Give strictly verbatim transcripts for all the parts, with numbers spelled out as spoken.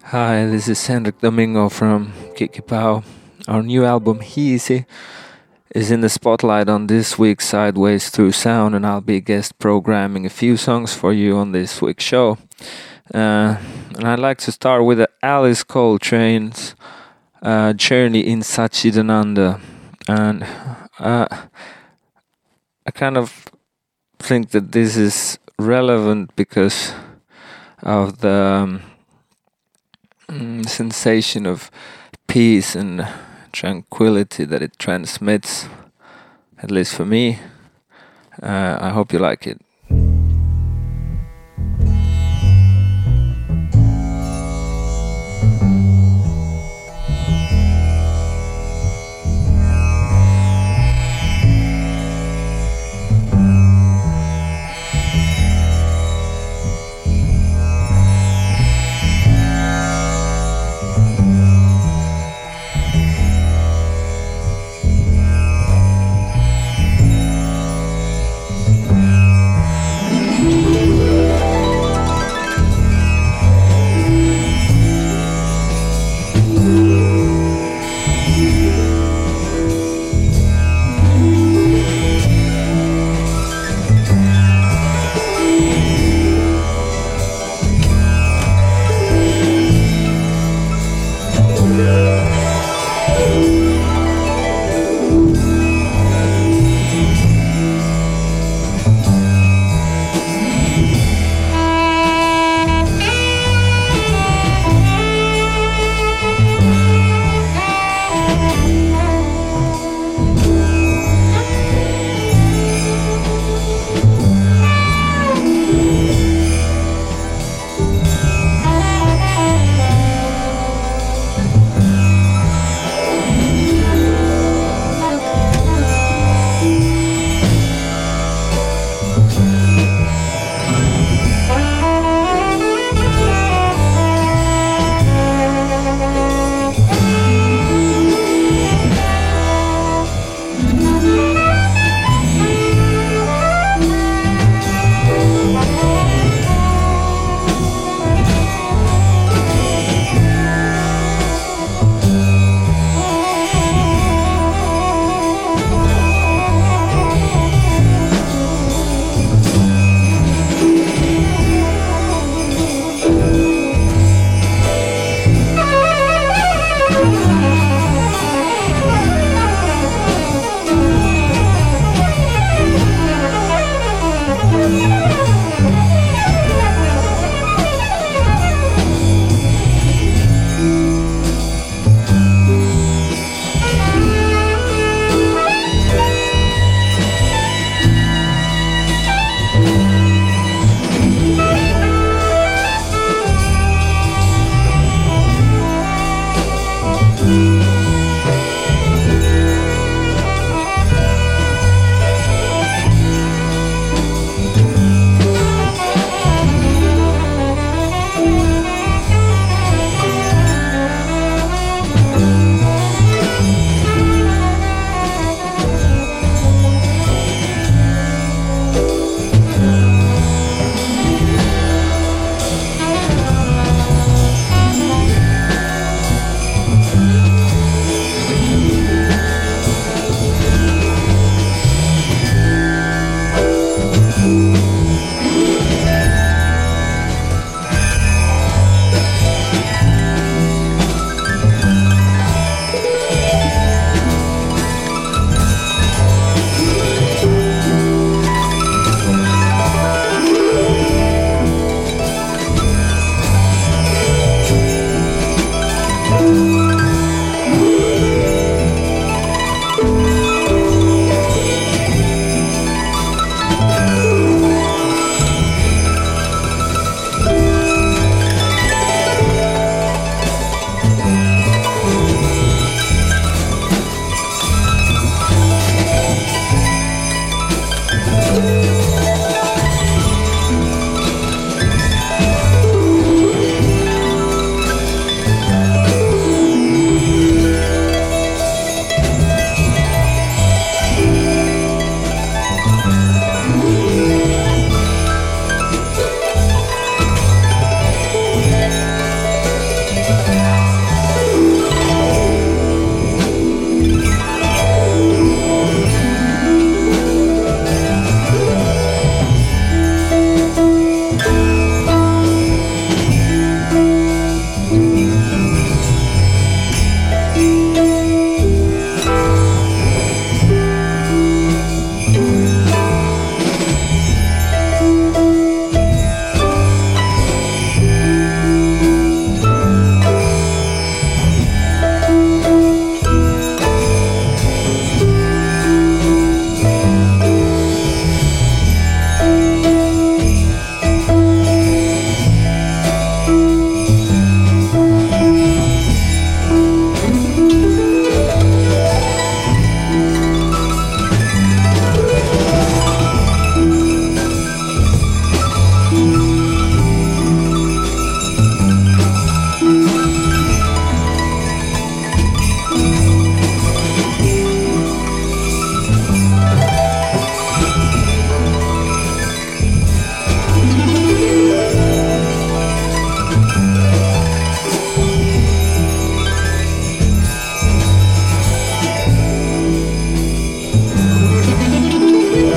Hi, this is Henrik Domingo from Kiki Pao. Our new album, Easy, is in the spotlight on this week's Sideways Through Sound, and I'll be guest programming a few songs for you on this week's show. Uh, and I'd like to start with Alice Coltrane's uh, Journey in Satchidananda. And uh, I kind of think that this is relevant because of the um, mm, sensation of peace and tranquility that it transmits, at least for me. Uh, I hope you like it.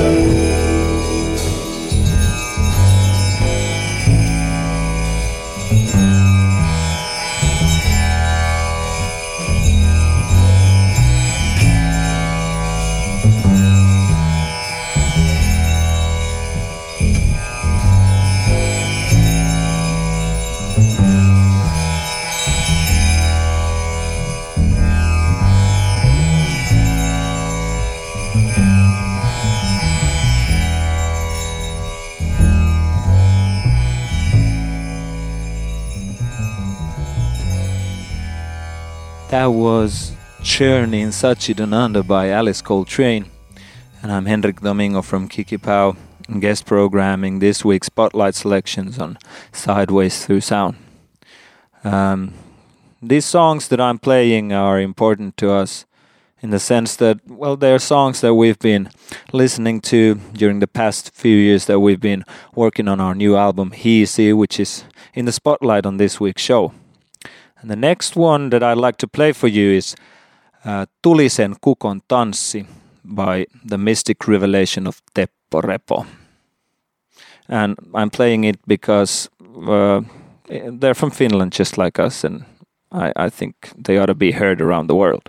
That was Journey in Satchidananda by Alice Coltrane. And I'm Henrik Domingo from Kiki Pau, guest programming this week's Spotlight selections on Sideways Through Sound. Um, these songs that I'm playing are important to us in the sense that, well, they're songs that we've been listening to during the past few years that we've been working on our new album, Easy, which is in the spotlight on this week's show. And the next one that I'd like to play for you is uh, Tulisen Kukon Tanssi by The Mystic Revelation of Teppo Repo. And I'm playing it because uh, they're from Finland just like us, and I, I think they ought to be heard around the world.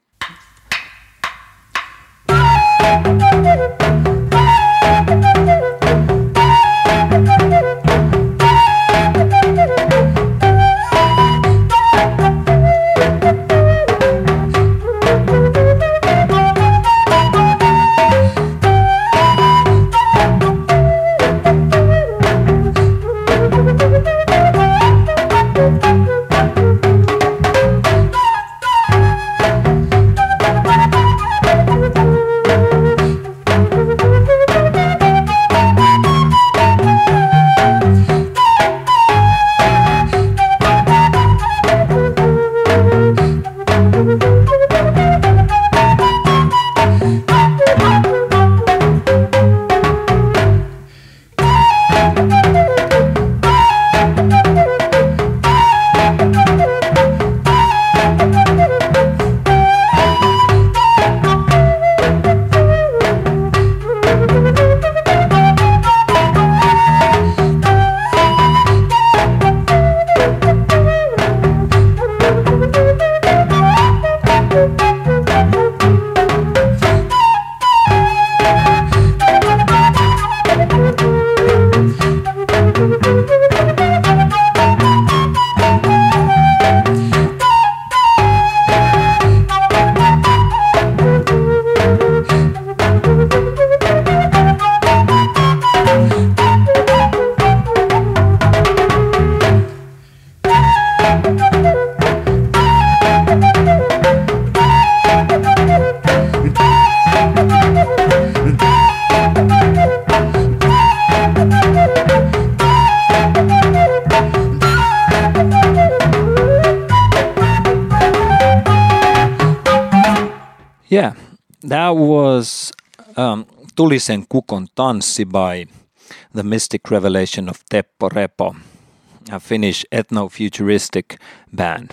Yeah, that was um, Tulisen Kukon Tanssi by The Mystic Revelation of Teppo Repo, a Finnish ethno-futuristic band.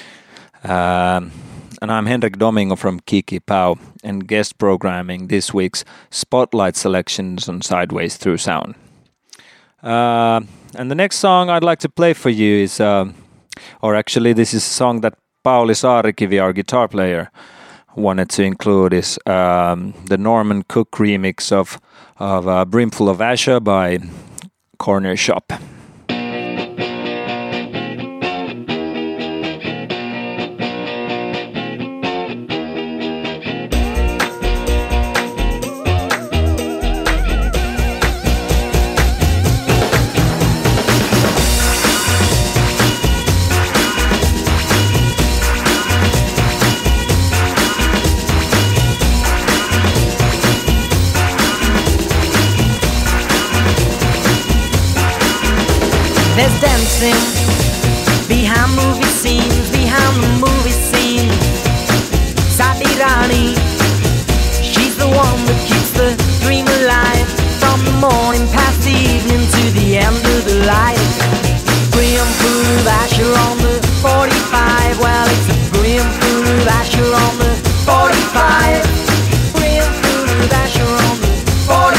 Um, and I'm Henrik Domingo from Kiki Pau and guest programming this week's Spotlight selections on Sideways Through Sound. Uh, and the next song I'd like to play for you is, uh, or actually this is a song that Pauli Saarikivi, our guitar player, wanted to include is um, the Norman Cook remix of, of uh, Brimful of Asha by Corner Shop. There's dancing behind movie scenes, behind the movie scene. Sadi Rani, she's the one that keeps the dream alive. From the morning past the evening to the end of the light. Brimful of Asher on the forty-five. Well, it's a brimful of Asher on the forty-five. Brimful of Asher on the forty-five.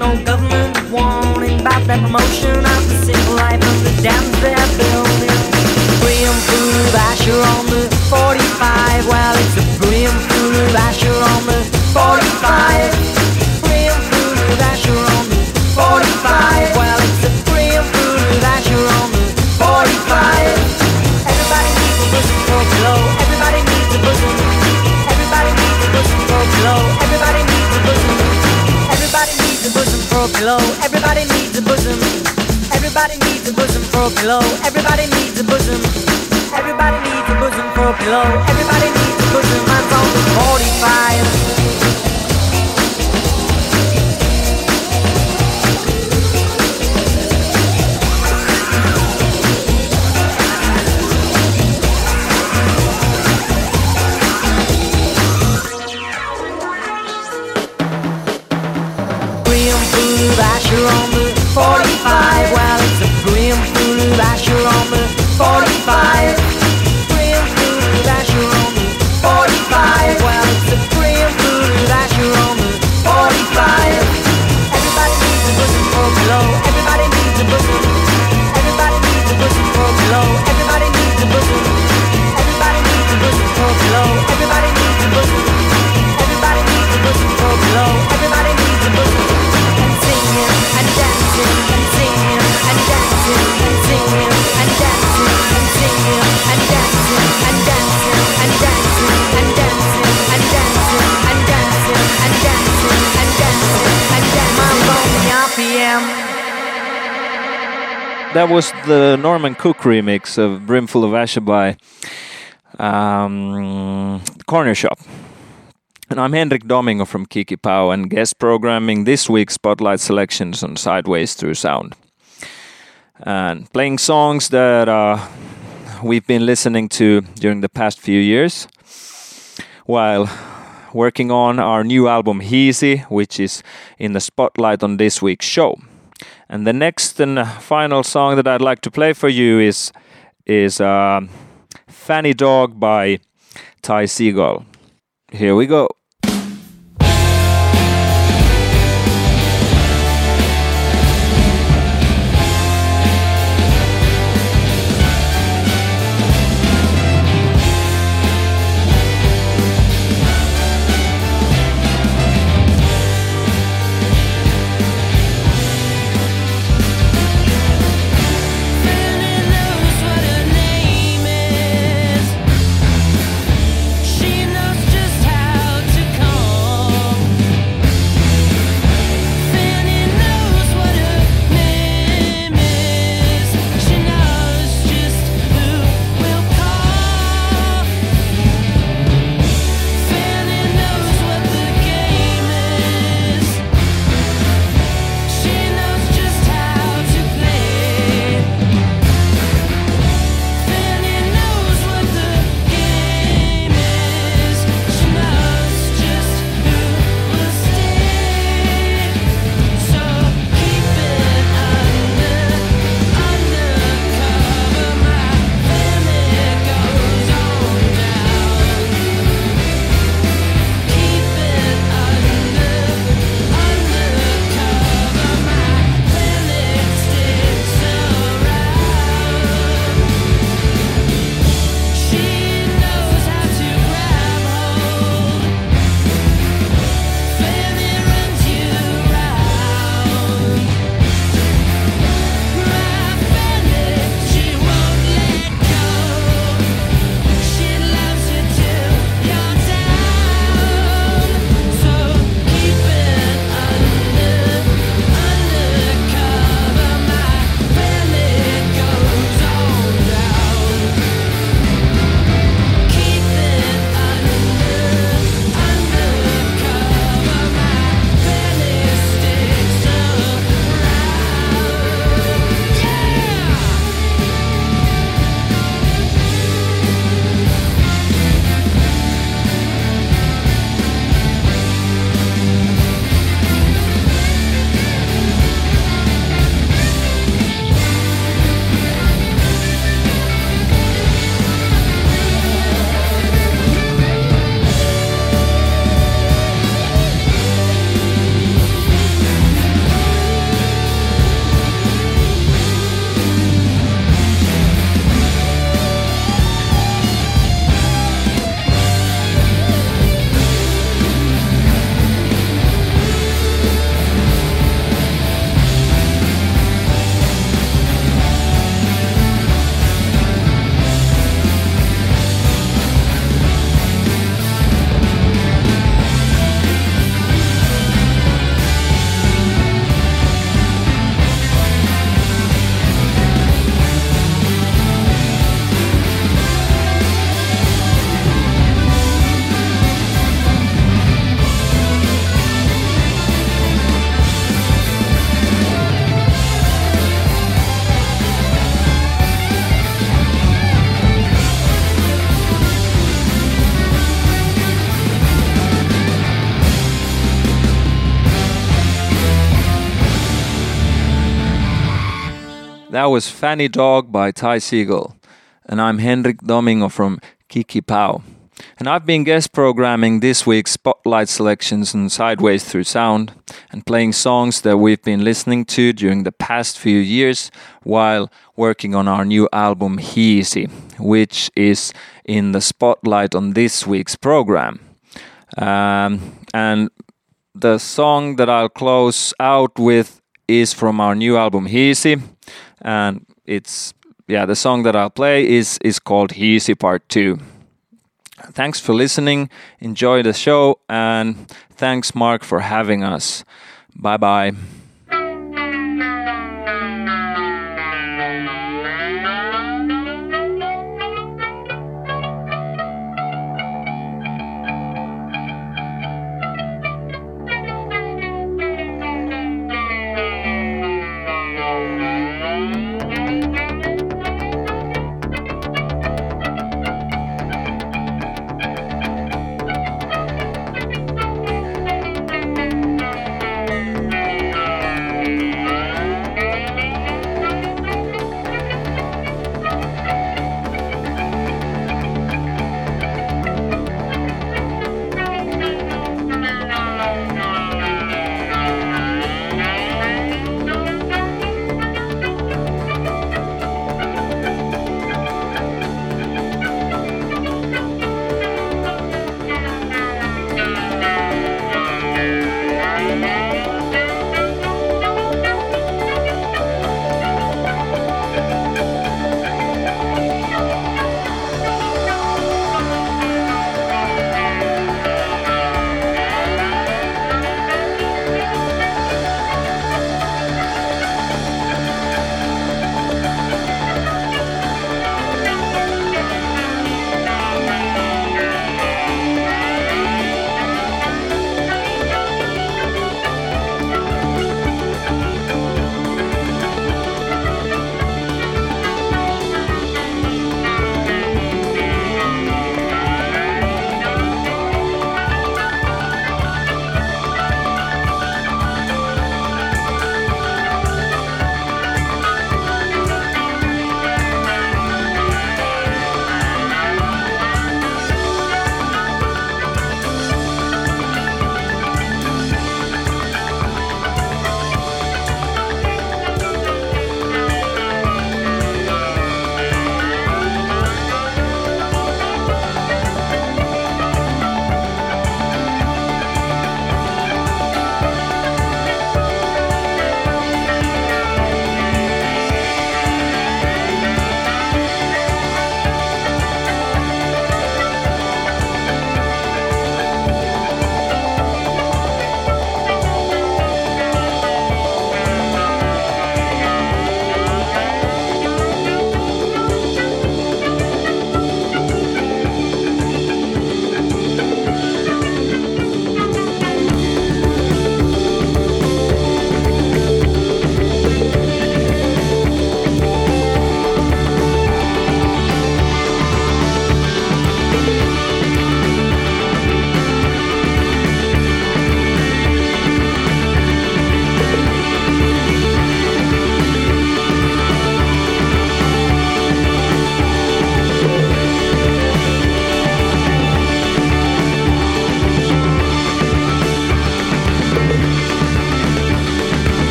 no government warning about that promotion of the simple life of the dams they're building. Brimful of Asher on the forty-five. Well, it's a brimful of Asher on the forty-five. Brimful of Asher on the forty-five. Well, it's a brimful of Asher on the forty-five. Everybody needs a bosom for a glow. Everybody needs a bosom. Everybody needs a bosom for a glow. Everybody needs a bosom. Everybody needs a bosom for a glow. Everybody needs a bosom. Everybody needs a bosom for a pillow. Everybody needs a bosom. Everybody needs a bosom for a pillow. Everybody needs a bosom. Mine's on the forty-five. Brimful of Asher on the forty-five. Well, it's a brimful of Asher on the forty-five. Brimful of Asher on the forty-five. Well, it's a brimful of Asher on the forty-five. Everybody needs a bosom for a pillow. Everybody needs a bosom. Everybody needs a bosom for a pillow. Everybody needs a bosom. Everybody needs a bosom for a pillow. Everybody needs a bosom. Everybody needs a bosom for a pillow. Everybody needs a bosom. And singing and dancing and singing and dancing and singing and dancing and singing and dancing and dancing and dancing and dancing and dancing and dancing and dancing and dancing and dancing. My lonely R P M. That was the Norman Cook remix of Brimful of Asher by um, Corner Shop. And I'm Henrik Domingo from Kiki Pau and guest programming this week's Spotlight selections on Sideways Through Sound. And playing songs that uh, we've been listening to during the past few years while working on our new album Heezy, which is in the spotlight on this week's show. And the next and final song that I'd like to play for you is, is uh, Fanny Dog by Ty Segall. Here we go. She knows just how to That was Fanny Dog by Ty Segall. And I'm Henrik Domingo from Kiki Pau. And I've been guest programming this week's Spotlight selections on Sideways Through Sound and playing songs that we've been listening to during the past few years while working on our new album Heezy, which is in the spotlight on this week's program. Um, and the song that I'll close out with is from our new album Heezy, and it's yeah the song that I'll play is is called Heezy Part two. Thanks for listening, enjoy the show, and thanks Mark for having us. Bye bye.